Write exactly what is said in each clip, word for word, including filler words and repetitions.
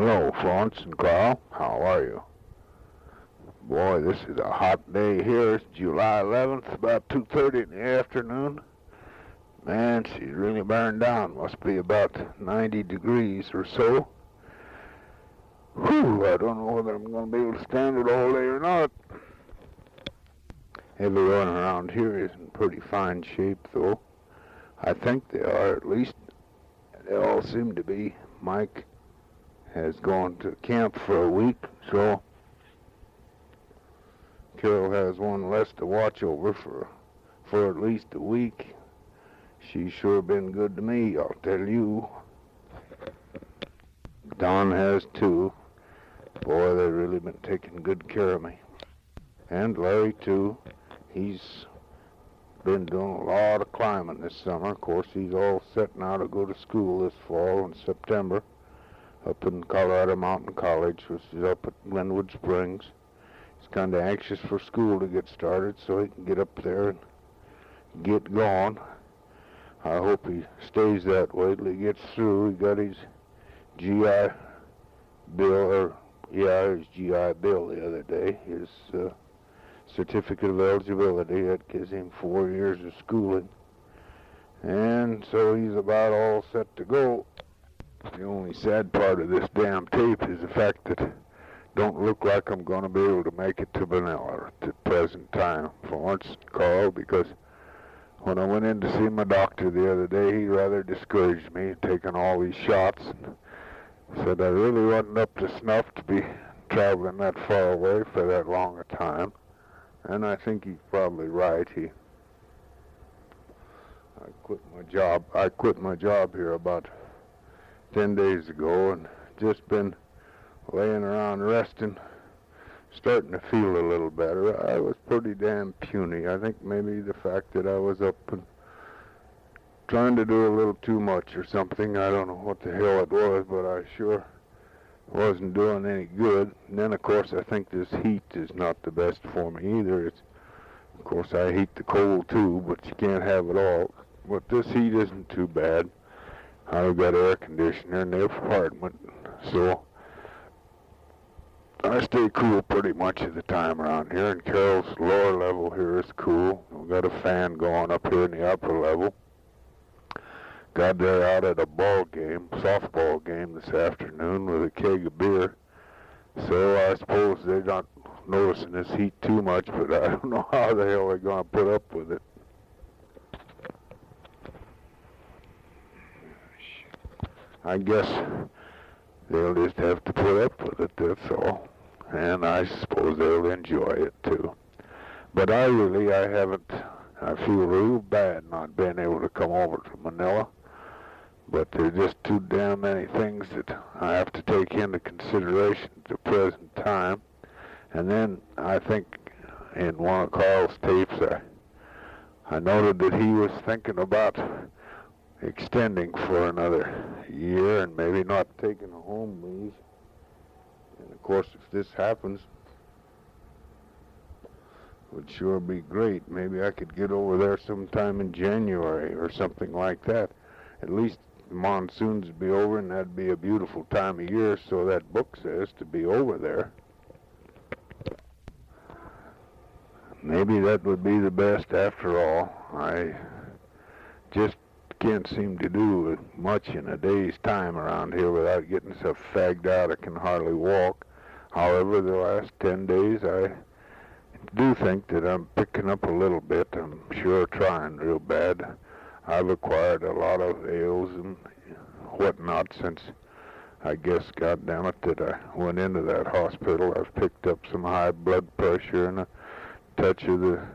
Hello, Florence and Carl. How are you? Boy, this is a hot day here. It's July eleventh, about two thirty in the afternoon. Man, she's really burned down. Must be about ninety degrees or so. Whew, I don't know whether I'm going to be able to stand it all day or not. Everyone around here is in pretty fine shape, though. I think they are, at least. They all seem to be. Mike has gone to camp for a week, so Carol has one less to watch over for for at least a week. She's sure been good to me, I'll tell you. Don has too. Boy, they've really been taking good care of me. And Larry too. He's been doing a lot of climbing this summer. Of course, he's all set now to go to school this fall in September up in Colorado Mountain College, which is up at Glenwood Springs. He's kind of anxious for school to get started so he can get up there and get going. I hope he stays that way till he gets through. He got his G I Bill, or yeah, his G I Bill the other day, his uh, certificate of eligibility. That gives him four years of schooling. And so he's about all set to go. The only sad part of this damn tape is the fact that it don't look like I'm going to be able to make it to Manila at the present time, Florence, Carl, because when I went in to see my doctor the other day, he rather discouraged me taking all these shots and said I really wasn't up to snuff to be traveling that far away for that long a time. And I think he's probably right. He, I quit my job. I quit my job here about ten days ago and just been laying around resting, starting to feel a little better. I was pretty damn puny. I think maybe the fact that I was up and trying to do a little too much or something. I don't know what the hell it was, but I sure wasn't doing any good. And then, of course, I think this heat is not the best for me either. It's, of course, I hate the cold too, but you can't have it all. But this heat isn't too bad. I've got air conditioner in the apartment, so I stay cool pretty much of the time around here. And Carol's lower level here is cool. We've got a fan going up here in the upper level. Got there out at a ball game, softball game this afternoon with a keg of beer. So I suppose they're not noticing this heat too much, but I don't know how the hell they're going to put up with it. I guess they'll just have to put up with it, that's all. And I suppose they'll enjoy it too. But I really, I haven't, I feel real bad not being able to come over to Manila. But there's just too damn many things that I have to take into consideration at the present time. And then I think in one of Carl's tapes, I, I noted that he was thinking about extending for another year and maybe not taking a home leave. And of course, if this happens, it would sure be great. Maybe I could get over there sometime in January or something like that. At least the monsoons would be over, and that'd be a beautiful time of year, so that book says, to be over there. Maybe that would be the best after all. I just can't seem to do much in a day's time around here without getting so fagged out I can hardly walk. However, the last ten days I do think that I'm picking up a little bit. I'm sure trying real bad. I've acquired a lot of ails and whatnot since, I guess, goddamn it, that I went into that hospital. I've picked up some high blood pressure and a touch of the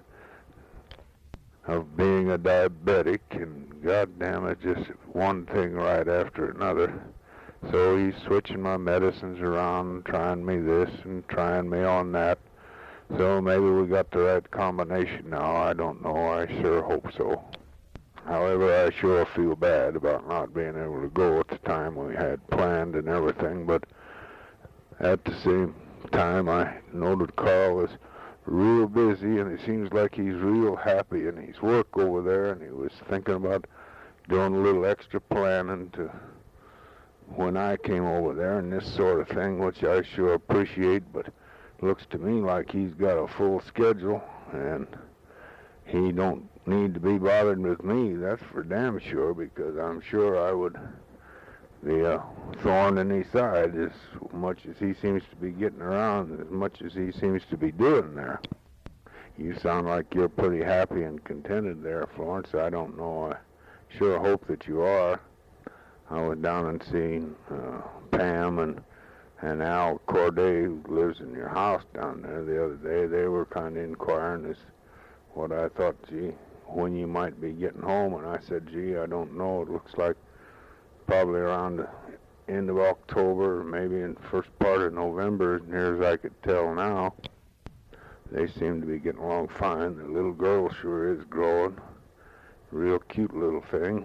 of being a diabetic, and goddamn it, just one thing right after another. So he's switching my medicines around, trying me this and trying me on that. So maybe we got the right combination now. I don't know. I sure hope so. However, I sure feel bad about not being able to go at the time we had planned and everything, but at the same time, I know that Carl is real busy, and it seems like he's real happy in his work over there, and he was thinking about doing a little extra planning to when I came over there and this sort of thing, which I sure appreciate, but looks to me like he's got a full schedule and he don't need to be bothered with me, that's for damn sure, because I'm sure I would be a thorn in his side as much as he seems to be getting around, as much as he seems to be doing there. You sound like you're pretty happy and contented there, Florence. I don't know. I sure hope that you are. I was down and seen uh, Pam and, and Al Corday, who lives in your house down there, the other day. They were kind of inquiring as what I thought, gee, when you might be getting home. And I said, gee, I don't know. It looks like probably around the end of October, maybe in the first part of November, as near as I could tell now. They seem to be getting along fine. The little girl sure is growing. Real cute little thing.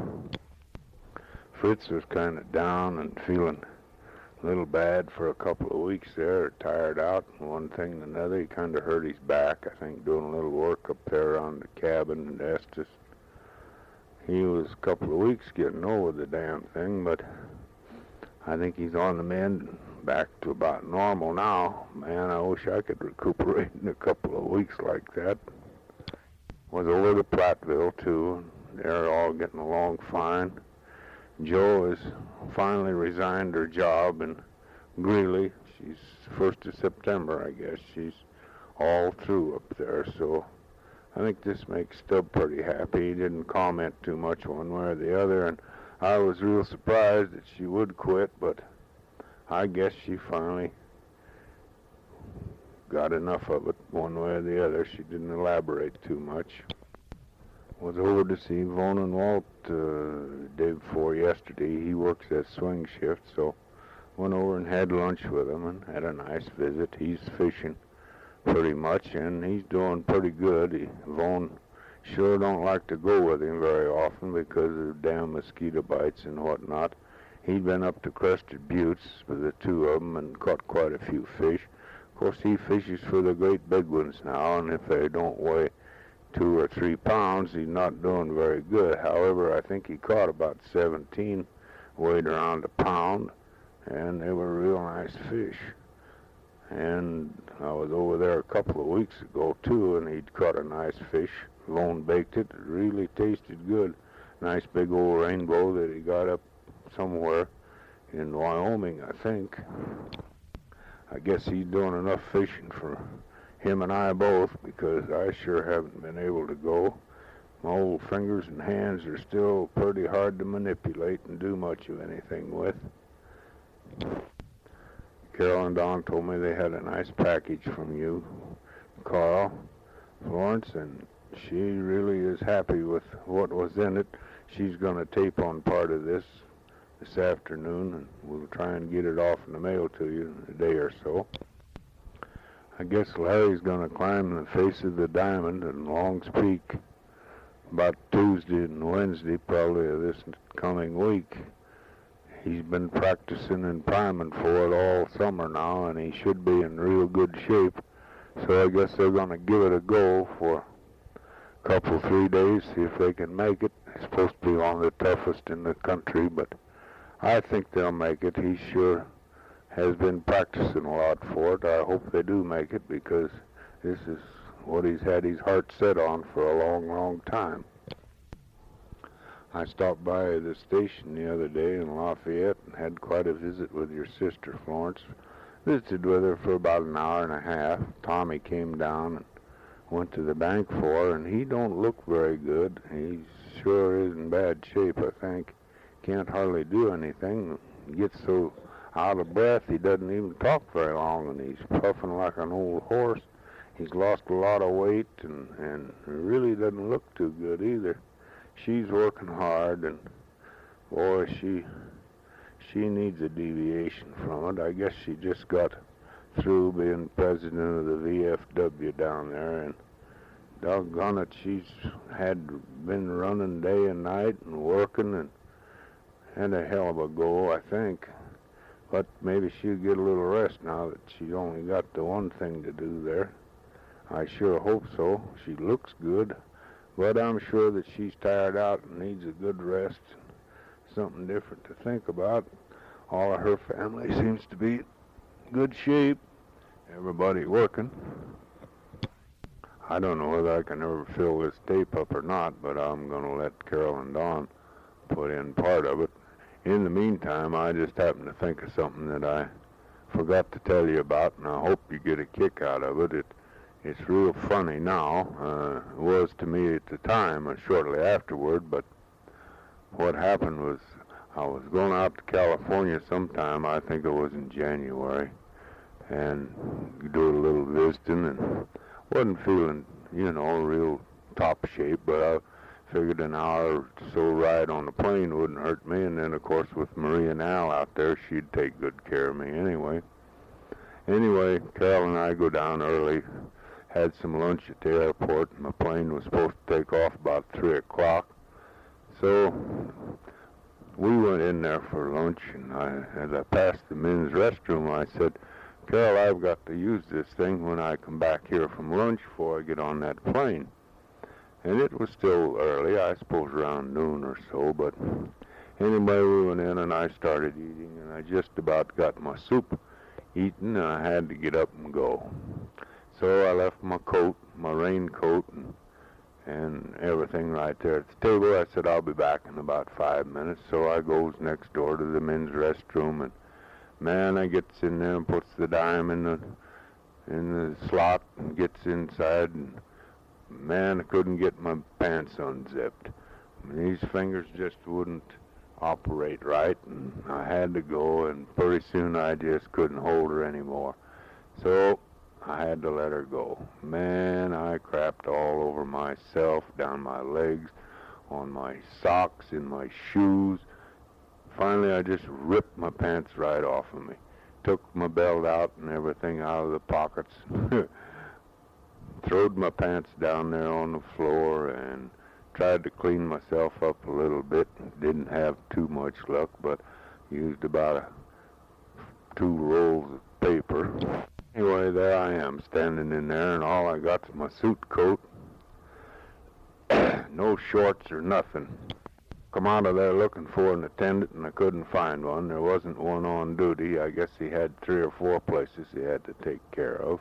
Fritz was kind of down and feeling a little bad for a couple of weeks there, tired out, and one thing and another. He kind of hurt his back, I think, doing a little work up there on the cabin in Estes. He was a couple of weeks getting over the damn thing, but I think he's on the mend, back to about normal now. Man, I wish I could recuperate in a couple of weeks like that. Was over to Platteville, too. They're all getting along fine. Jo has finally resigned her job in Greeley. She's first of September, I guess. She's all through up there, so I think this makes Stub pretty happy. He didn't comment too much one way or the other, and I was real surprised that she would quit, but I guess she finally got enough of it one way or the other. She didn't elaborate too much. Was over to see Vaughn and Walt uh, day before yesterday. He works that swing shift, so went over and had lunch with him and had a nice visit. He's fishing pretty much, and he's doing pretty good. He, Vaughn sure don't like to go with him very often because of damn mosquito bites and whatnot. He'd been up to Crested Buttes with the two of them and caught quite a few fish. Of course, he fishes for the great big ones now, and if they don't weigh two or three pounds, he's not doing very good. However, I think he caught about seventeen, weighed around a pound, and they were real nice fish. And I was over there a couple of weeks ago, too, and he'd caught a nice fish. Lone baked it. It really tasted good. Nice big old rainbow that he got up somewhere in Wyoming, I think. I guess he's doing enough fishing for him and I both, because I sure haven't been able to go. My old fingers and hands are still pretty hard to manipulate and do much of anything with. Carol and Don told me they had a nice package from you, Carl, Florence, and she really is happy with what was in it. She's going to tape on part of this this afternoon, and we'll try and get it off in the mail to you in a day or so. I guess Larry's going to climb the face of the diamond in Long's Peak about Tuesday and Wednesday, probably of this coming week. He's been practicing and priming for it all summer now, and he should be in real good shape. So I guess they're going to give it a go for a couple, three days, see if they can make it. It's supposed to be one of the toughest in the country, but I think they'll make it. He sure has been practicing a lot for it. I hope they do make it, because this is what he's had his heart set on for a long, long time. I stopped by the station the other day in Lafayette and had quite a visit with your sister, Florence. Visited with her for about an hour and a half. Tommy came down and went to the bank for her, and he don't look very good. He sure is in bad shape, I think. Can't hardly do anything. He gets so out of breath he doesn't even talk very long, and he's puffing like an old horse. He's lost a lot of weight, and, and really doesn't look too good either. She's working hard, and boy, she she needs a deviation from it. I guess she just got through being president of the V F W down there, and doggone it, she's had been running day and night and working, and had a hell of a go, I think. But maybe she'll get a little rest now that she's only got the one thing to do there. I sure hope so. She looks good, but I'm sure that she's tired out and needs a good rest, something different to think about. all of her family seems to be in good shape. Everybody working. I don't know whether I can ever fill this tape up or not, but I'm going to let Carol and Don put in part of it. In the meantime, I just happened to think of something that I forgot to tell you about, and I hope you get a kick out of it. It it's real funny now. Uh, it was to me at the time and shortly afterward, but what happened was I was going out to California sometime, I think it was in January, and do a little visiting, and wasn't feeling, you know, real top shape, but I figured an hour or so ride on the plane wouldn't hurt me, and then, of course, with Marie and Al out there, she'd take good care of me anyway. Anyway, Carol and I go down early, had some lunch at the airport, and my plane was supposed to take off about three o'clock. So we went in there for lunch, and I, as I passed the men's restroom, I said, Carol, I've got to use this thing when I come back here from lunch before I get on that plane. And it was still early, I suppose around noon or so, but anyway, we went in and I started eating, and I just about got my soup eaten, and I had to get up and go. So I left my coat, my raincoat, and, and everything right there at the table. I said, I'll be back in about five minutes. So I goes next door to the men's restroom, and man, I gets in there and puts the dime in the in the slot and gets inside, and man, I couldn't get my pants unzipped. I mean, these fingers just wouldn't operate right, and I had to go, and pretty soon I just couldn't hold her anymore. So I had to let her go. Man, I crapped all over myself, down my legs, on my socks, in my shoes. Finally, I just ripped my pants right off of me. Took my belt out and everything out of the pockets. Throwed my pants down there on the floor and tried to clean myself up a little bit. Didn't have too much luck, but used about a, two rolls of paper. Anyway, there I am, standing in there, and all I got's my suit coat. No shorts or nothing. Come out of there looking for an attendant, and I couldn't find one. There wasn't one on duty. I guess he had three or four places he had to take care of.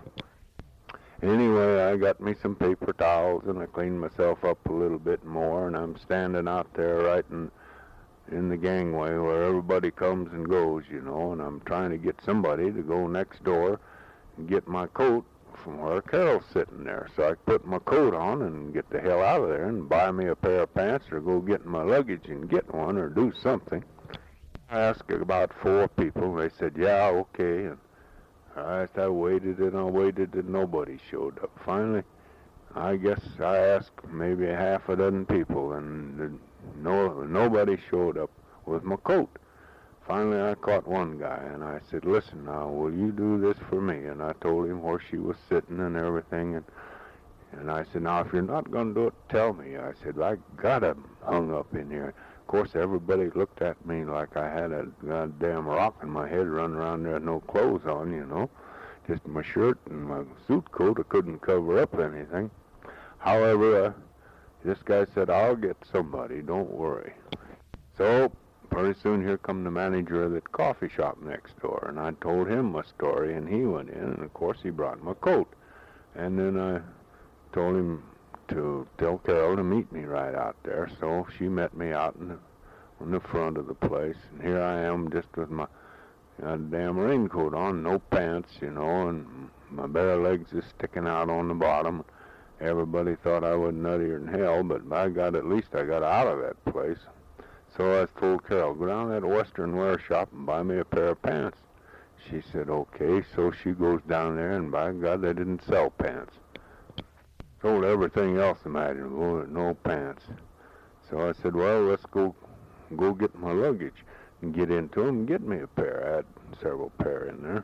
Anyway, I got me some paper towels, and I cleaned myself up a little bit more, and I'm standing out there right in, in the gangway where everybody comes and goes, you know, and I'm trying to get somebody to go next door and get my coat from where Carol's sitting there. So I put my coat on and get the hell out of there and buy me a pair of pants or go get my luggage and get one or do something. I asked about four people. They said, yeah, okay. And I, I waited and I waited and nobody showed up. Finally, I guess I asked maybe a half a dozen people, and no, nobody showed up with my coat. Finally, I caught one guy, and I said, listen now, will you do this for me? And I told him where she was sitting and everything. And, and I said, now, if you're not going to do it, tell me. I said, I got him hung up in here. Of course, everybody looked at me like I had a goddamn rock in my head running around there with no clothes on, you know. Just my shirt and my suit coat. I couldn't cover up anything. However, uh, this guy said, I'll get somebody, don't worry. So pretty soon here come the manager of that coffee shop next door, and I told him my story, and he went in, and of course he brought my coat. And then I told him to tell Carol to meet me right out there, so she met me out in the, in the front of the place, and here I am just with my goddamn raincoat on, no pants, you know, and my bare legs is sticking out on the bottom. Everybody thought I was nuttier than hell, but by God, at least I got out of that place. So I told Carol, go down to that Western wear shop and buy me a pair of pants. She said, okay. So she goes down there, and by God, they didn't sell pants. Sold everything else imaginable, but no pants. So I said, well, let's go go get my luggage and get into them and get me a pair. I had several pair in there.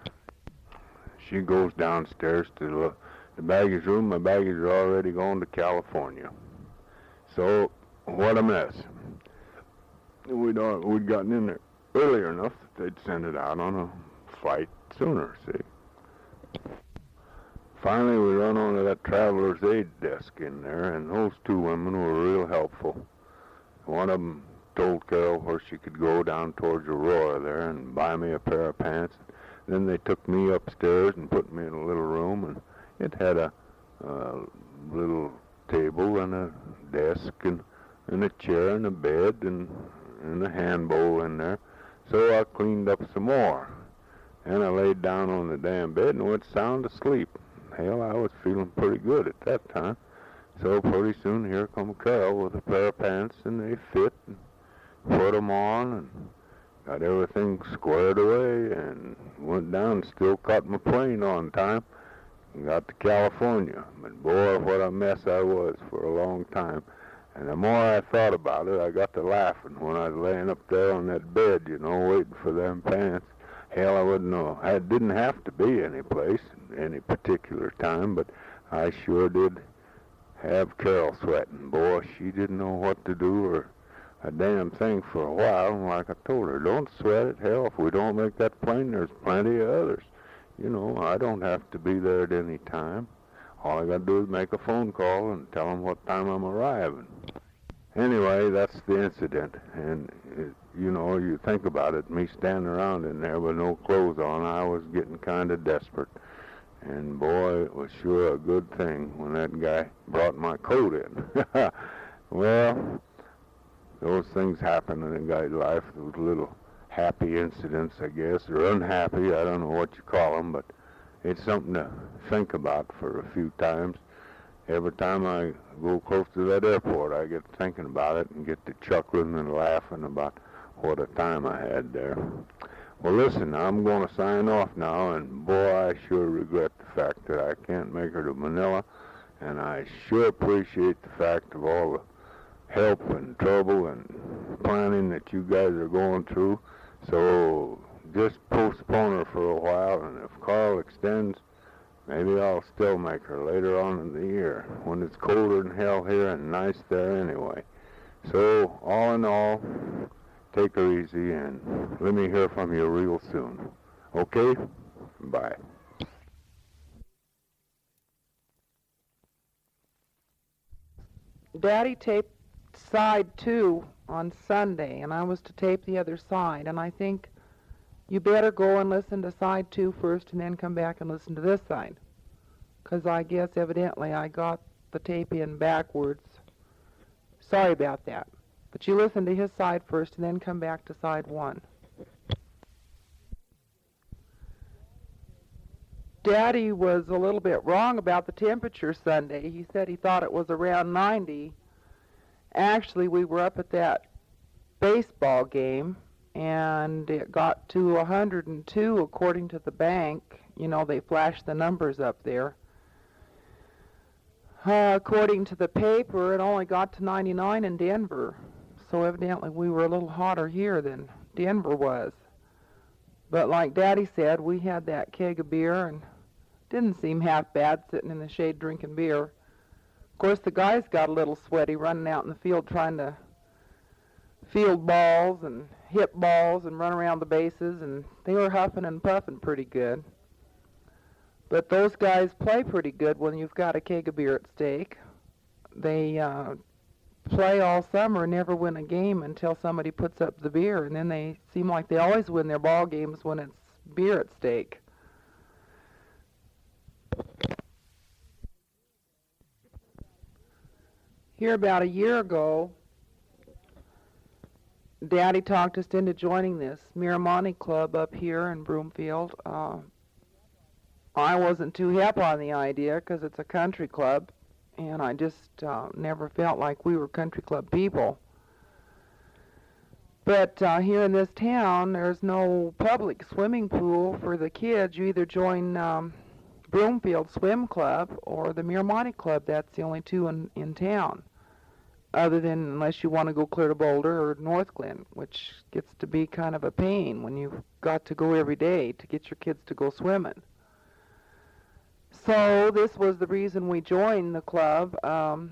She goes downstairs to the, the baggage room. My baggage is already gone to California. So what a mess. We'd, uh, we'd gotten in there earlier enough that they'd send it out on a flight sooner, see. Finally, we run onto that traveler's aid desk in there, and those two women were real helpful. One of them told Carol where she could go down towards Aurora there and buy me a pair of pants. Then they took me upstairs and put me in a little room, and it had a, a little table and a desk and, and a chair and a bed and, and a hand bowl in there. So I cleaned up some more, and I laid down on the damn bed and went sound asleep. Hell, I was feeling pretty good at that time. So pretty soon here come Carol with a pair of pants, and they fit, and put 'em on, and got everything squared away, and went down, still caught my plane on time, and got to California. But boy, what a mess I was for a long time. And the more I thought about it, I got to laughing when I was laying up there on that bed, you know, waiting for them pants. Hell, I wouldn't know. I didn't have to be any place, any particular time, but I sure did have Carol sweating. Boy, she didn't know what to do or a damn thing for a while. And like I told her, don't sweat it. Hell, if we don't make that plane, there's plenty of others. You know, I don't have to be there at any time. All I got to do is make a phone call and tell them what time I'm arriving. Anyway, that's the incident. And, it, you know, you think about it, me standing around in there with no clothes on, I was getting kind of desperate. And, boy, it was sure a good thing when that guy brought my coat in. Well, those things happen in a guy's life. Those little happy incidents, I guess, or unhappy, I don't know what you call them, but it's something to think about for a few times. Every time I go close to that airport, I get thinking about it and get to chuckling and laughing about what a time I had there. Well, listen, I'm going to sign off now, and boy, I sure regret the fact that I can't make her to Manila, and I sure appreciate the fact of all the help and trouble and planning that you guys are going through. So just postpone her for a while, and if Carl extends, maybe I'll still make her later on in the year when it's colder than hell here and nice there anyway. So all in all, take her easy and let me hear from you real soon. Okay? Bye. Daddy taped side two on Sunday, and I was to tape the other side, and I think you better go and listen to side two first and then come back and listen to this side, because I guess evidently I got the tape in backwards. Sorry about that. But you listen to his side first and then come back to side one. Daddy was a little bit wrong about the temperature Sunday. He said he thought it was around ninety. Actually, we were up at that baseball game, and it got to one hundred two according to the bank. You know, they flash the numbers up there. Uh, according to the paper, it only got to ninety-nine in Denver. So evidently we were a little hotter here than Denver was. But like Daddy said, we had that keg of beer and didn't seem half bad sitting in the shade drinking beer. Of course, the guys got a little sweaty running out in the field trying to field balls and hit balls and run around the bases, and they were huffing and puffing pretty good. But those guys play pretty good when you've got a keg of beer at stake. They uh, play all summer and never win a game until somebody puts up the beer, and then they seem like they always win their ball games when it's beer at stake. Here about a year ago, Daddy talked us into joining this Miramonte Club up here in Broomfield. Uh, I wasn't too hip on the idea because it's a country club, and I just uh, never felt like we were country club people. But uh, here in this town, there's no public swimming pool for the kids. You either join um, Broomfield Swim Club or the Miramonte Club. That's the only two in, in town, other than unless you want to go clear to Boulder or North Glen, which gets to be kind of a pain when you've got to go every day to get your kids to go swimming. So this was the reason we joined the club. Um,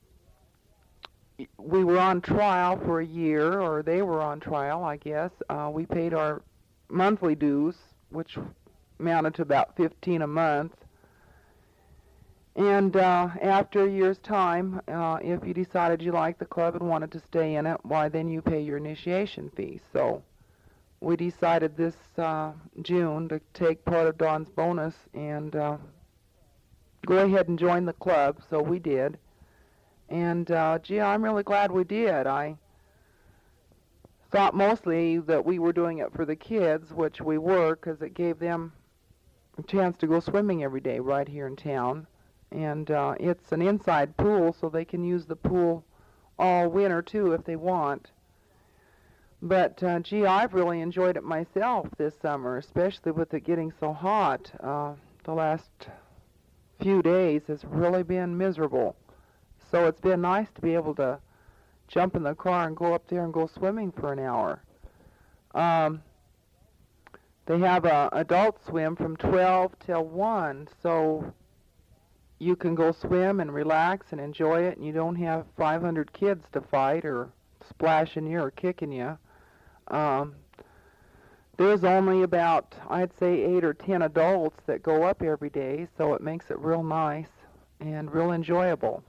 we were on trial for a year, or they were on trial, I guess. Uh, we paid our monthly dues, which amounted to about fifteen a month. And uh, after a year's time, uh, if you decided you liked the club and wanted to stay in it, why, then you pay your initiation fee. So we decided this uh, June to take part of Dawn's bonus and uh, go ahead and join the club. So we did. And, uh, gee, I'm really glad we did. I thought mostly that we were doing it for the kids, which we were, because it gave them a chance to go swimming every day right here in town. And uh, it's an inside pool, so they can use the pool all winter, too, if they want. But, uh, gee, I've really enjoyed it myself this summer, especially with it getting so hot. Uh, the last few days has really been miserable. So it's been nice to be able to jump in the car and go up there and go swimming for an hour. Um, they have a adult swim from twelve till one, so you can go swim and relax and enjoy it, and you don't have five hundred kids to fight or splashing you or kicking you. Um, there's only about, I'd say, eight or ten adults that go up every day, so it makes it real nice and real enjoyable.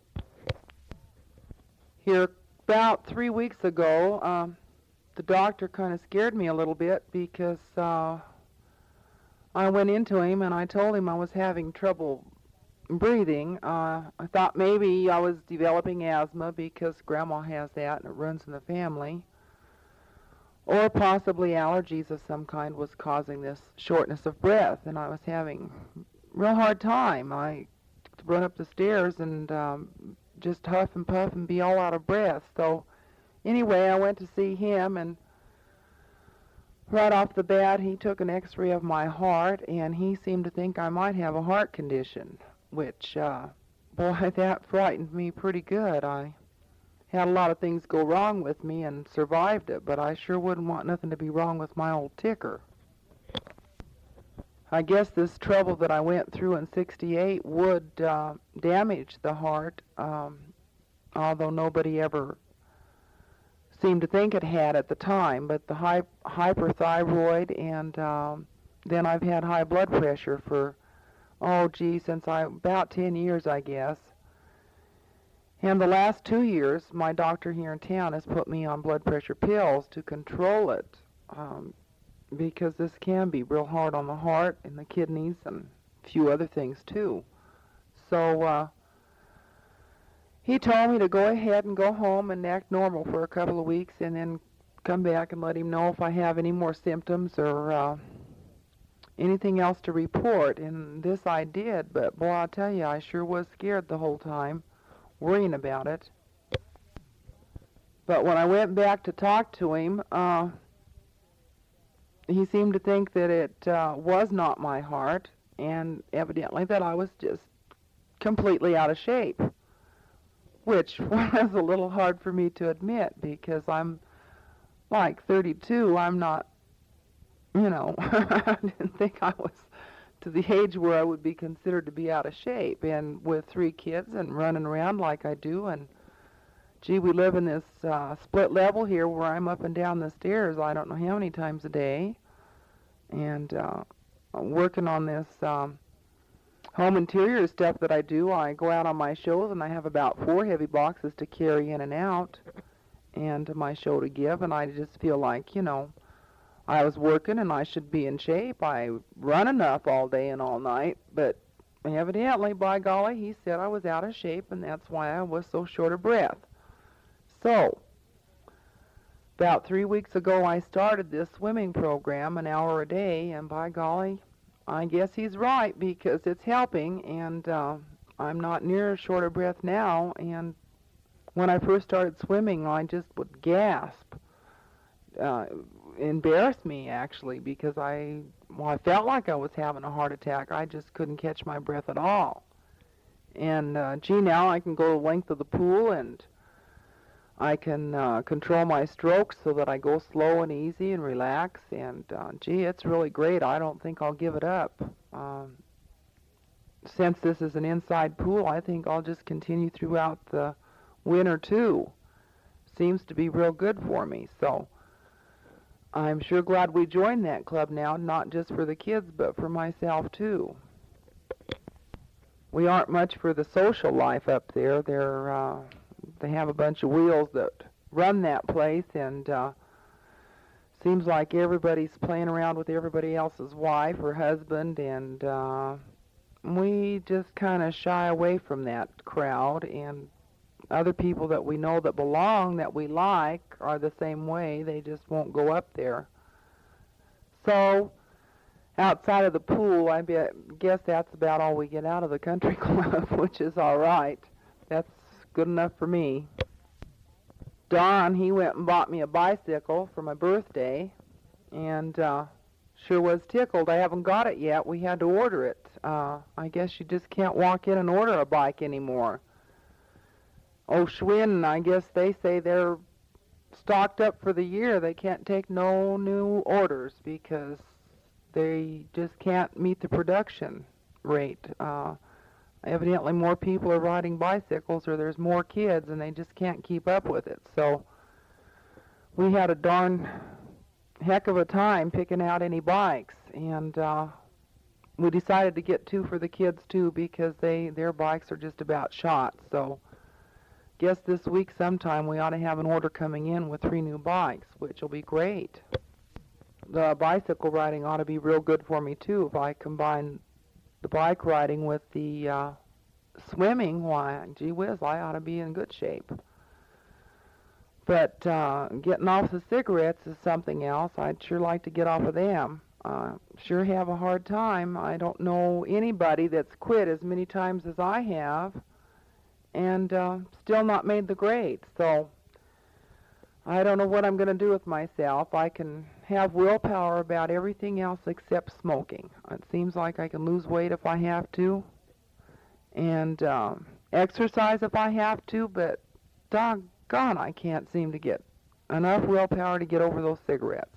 Here, about three weeks ago, um, the doctor kind of scared me a little bit because uh, I went into him and I told him I was having trouble breathing. Uh, I thought maybe I was developing asthma because Grandma has that and it runs in the family. Or possibly allergies of some kind was causing this shortness of breath, and I was having a real hard time. I run up the stairs and um, just huff and puff and be all out of breath. So anyway, I went to see him, and right off the bat, he took an x-ray of my heart, and he seemed to think I might have a heart condition, which, uh, boy, that frightened me pretty good. I had a lot of things go wrong with me and survived it, but I sure wouldn't want nothing to be wrong with my old ticker. I guess this trouble that I went through in sixty-eight would uh, damage the heart, um, although nobody ever seemed to think it had at the time. But the hy- hyperthyroid, and um, then I've had high blood pressure for, oh gee, since I about ten years, I guess. And the last two years, my doctor here in town has put me on blood pressure pills to control it. Um, because this can be real hard on the heart and the kidneys and a few other things too. So uh, he told me to go ahead and go home and act normal for a couple of weeks and then come back and let him know if I have any more symptoms or uh, anything else to report. And this I did, but boy, I'll tell you, I sure was scared the whole time, worrying about it. But when I went back to talk to him, uh, he seemed to think that it uh, was not my heart, and evidently that I was just completely out of shape, which was a little hard for me to admit because I'm like thirty-two. I'm not, you know, I didn't think I was to the age where I would be considered to be out of shape, and with three kids and running around like I do, and gee, we live in this uh, split level here where I'm up and down the stairs I don't know how many times a day. And uh, I'm working on this um, home interior stuff that I do. I go out on my shows, and I have about four heavy boxes to carry in and out and my show to give. And I just feel like, you know, I was working and I should be in shape. I run enough all day and all night, but evidently, by golly, he said I was out of shape, and that's why I was so short of breath. So, about three weeks ago, I started this swimming program, an hour a day, and by golly, I guess he's right because it's helping, and uh, I'm not near short of breath now. And when I first started swimming, I just would gasp. Uh, embarrassed me, actually, because I, well, I felt like I was having a heart attack. I just couldn't catch my breath at all. And, uh, gee, now I can go the length of the pool, and I can uh, control my strokes so that I go slow and easy and relax, and uh, gee, it's really great. I don't think I'll give it up. Um, since this is an inside pool, I think I'll just continue throughout the winter too. Seems to be real good for me, so I'm sure glad we joined that club now, not just for the kids, but for myself too. we aren't much for the social life up there. They're, uh, they have a bunch of wheels that run that place, and uh, seems like everybody's playing around with everybody else's wife or husband, and uh, we just kind of shy away from that crowd. And other people that we know that belong, that we like, are the same way. They just won't go up there. So outside of the pool, I be, guess that's about all we get out of the country club, which is all right. That's good enough for me. Don, he went and bought me a bicycle for my birthday, and uh, sure was tickled. I haven't got it yet. We had to order it. Uh, I guess you just can't walk in and order a bike anymore. Oh, Schwinn, I guess they say they're stocked up for the year. They can't take no new orders because they just can't meet the production rate. Uh, evidently more people are riding bicycles, or there's more kids, and they just can't keep up with it. So we had a darn heck of a time picking out any bikes, and uh, we decided to get two for the kids too, because they their bikes are just about shot. So guess this week sometime we ought to have an order coming in with three new bikes, which will be great. The bicycle riding ought to be real good for me too. If I combine the bike riding with the uh, swimming, why, gee whiz, I ought to be in good shape. But uh, getting off the cigarettes is something else. I'd sure like to get off of them. Uh, sure have a hard time. I don't know anybody that's quit as many times as I have and uh, still not made the grade. So I don't know what I'm going to do with myself. I can have willpower about everything else except smoking. It seems like I can lose weight if I have to, and um, exercise if I have to, but doggone, I can't seem to get enough willpower to get over those cigarettes.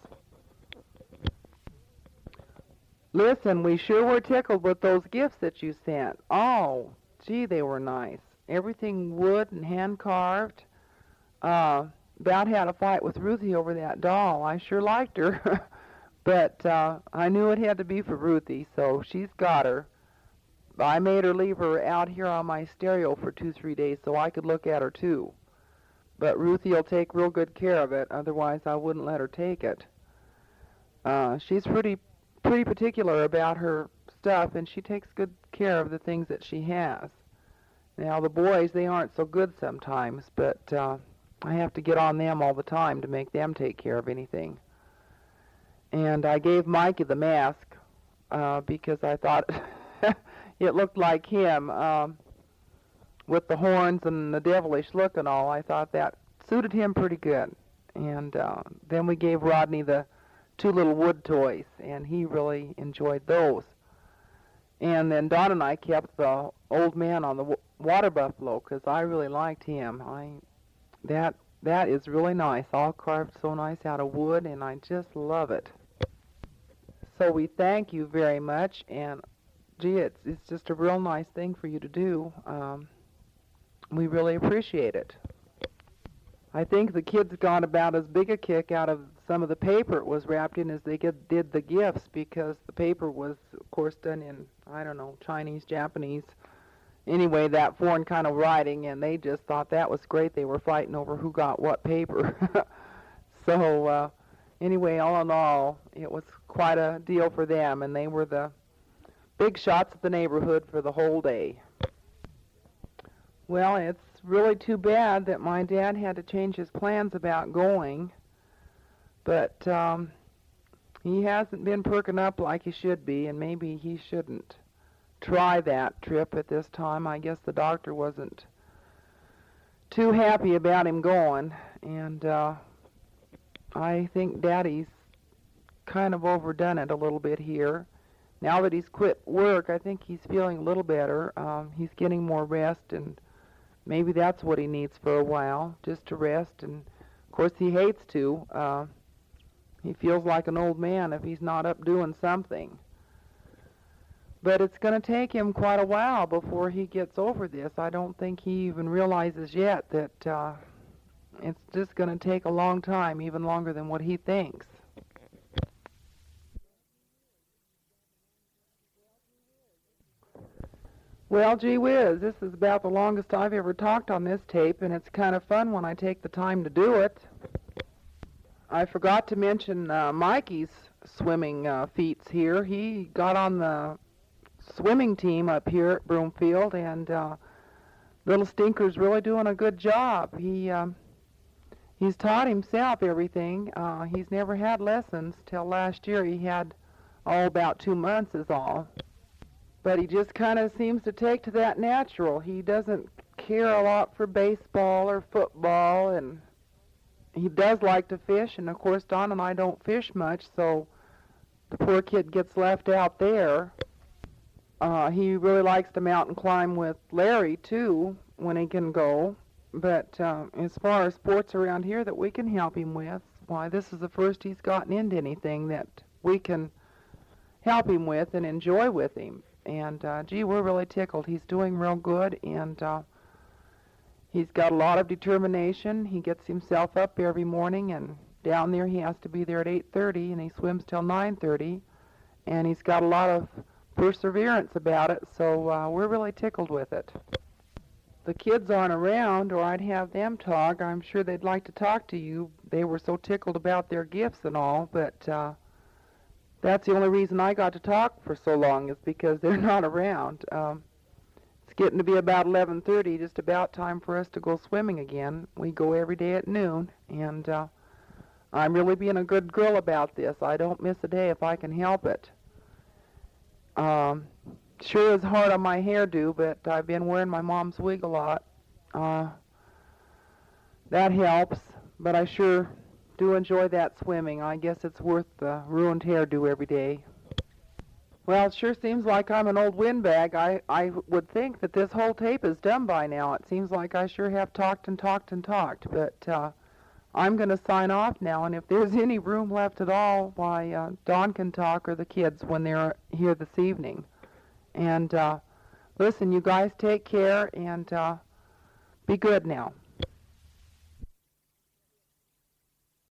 Listen, we sure were tickled with those gifts that you sent. Oh, gee, they were nice. Everything wood and hand-carved. Uh, about had a fight with Ruthie over that doll. I sure liked her, but uh, I knew it had to be for Ruthie, so she's got her. I made her leave her out here on my stereo for two, three days so I could look at her too. But Ruthie will take real good care of it, otherwise I wouldn't let her take it. Uh, she's pretty, pretty particular about her stuff, and she takes good care of the things that she has. Now the boys, they aren't so good sometimes, but uh, I have to get on them all the time to make them take care of anything. And I gave Mikey the mask uh, because I thought it looked like him um, with the horns and the devilish look and all. I thought that suited him pretty good. And uh, then we gave Rodney the two little wood toys, and he really enjoyed those. And then Don and I kept the old man on the w- water buffalo because I really liked him. I That that is really nice, all carved so nice out of wood, and I just love it. So we thank you very much, and gee, it's, it's just a real nice thing for you to do. Um, we really appreciate it. I think the kids got about as big a kick out of some of the paper it was wrapped in as they get, did the gifts, because the paper was, of course, done in, I don't know, Chinese, Japanese, anyway, that foreign kind of writing, and they just thought that was great. They were fighting over who got what paper. So uh, anyway, all in all, it was quite a deal for them, and they were the big shots of the neighborhood for the whole day. Well, it's really too bad that my dad had to change his plans about going, but um, he hasn't been perking up like he should be, and maybe he shouldn't try that trip at this time. I guess the doctor wasn't too happy about him going, and uh, I think Daddy's kind of overdone it a little bit here. Now that he's quit work, I think he's feeling a little better. Um, he's getting more rest, and maybe that's what he needs for a while, just to rest. And of course he hates to. Uh, he feels like an old man if he's not up doing something. But it's going to take him quite a while before he gets over this. I don't think he even realizes yet that uh, it's just going to take a long time, even longer than what he thinks. Well, gee whiz, this is about the longest I've ever talked on this tape, and it's kind of fun when I take the time to do it. I forgot to mention uh, Mikey's swimming uh, feats here. He got on the swimming team up here at Broomfield, and uh, little Stinker's really doing a good job. He um, he's taught himself everything. Uh, he's never had lessons till last year. He had oh about two months is all. But he just kind of seems to take to that natural. He doesn't care a lot for baseball or football, and he does like to fish. And of course, Don and I don't fish much, so the poor kid gets left out there. Uh, he really likes to mountain climb with Larry, too, when he can go. But uh, as far as sports around here that we can help him with, why, this is the first he's gotten into anything that we can help him with and enjoy with him. And, uh, gee, we're really tickled. He's doing real good, and uh, he's got a lot of determination. He gets himself up every morning, and down there he has to be there at eight thirty, and he swims till nine thirty. And he's got a lot of perseverance about it, so uh, we're really tickled with it. The kids aren't around, or I'd have them talk. I'm sure they'd like to talk to you. They were so tickled about their gifts and all, but uh, that's the only reason I got to talk for so long is because they're not around. Um, it's getting to be about eleven thirty, just about time for us to go swimming again. We go every day at noon, and uh, I'm really being a good girl about this. I don't miss a day if I can help it. Um, sure is hard on my hairdo, but I've been wearing my mom's wig a lot. Uh, that helps, but I sure do enjoy that swimming. I guess it's worth the ruined hairdo every day. Well, it sure seems like I'm an old windbag. I, I would think that this whole tape is done by now. It seems like I sure have talked and talked and talked, but uh, I'm going to sign off now, and if there's any room left at all, why, uh, Dawn can talk, or the kids when they're here this evening. And uh, listen, you guys take care, and uh, be good now.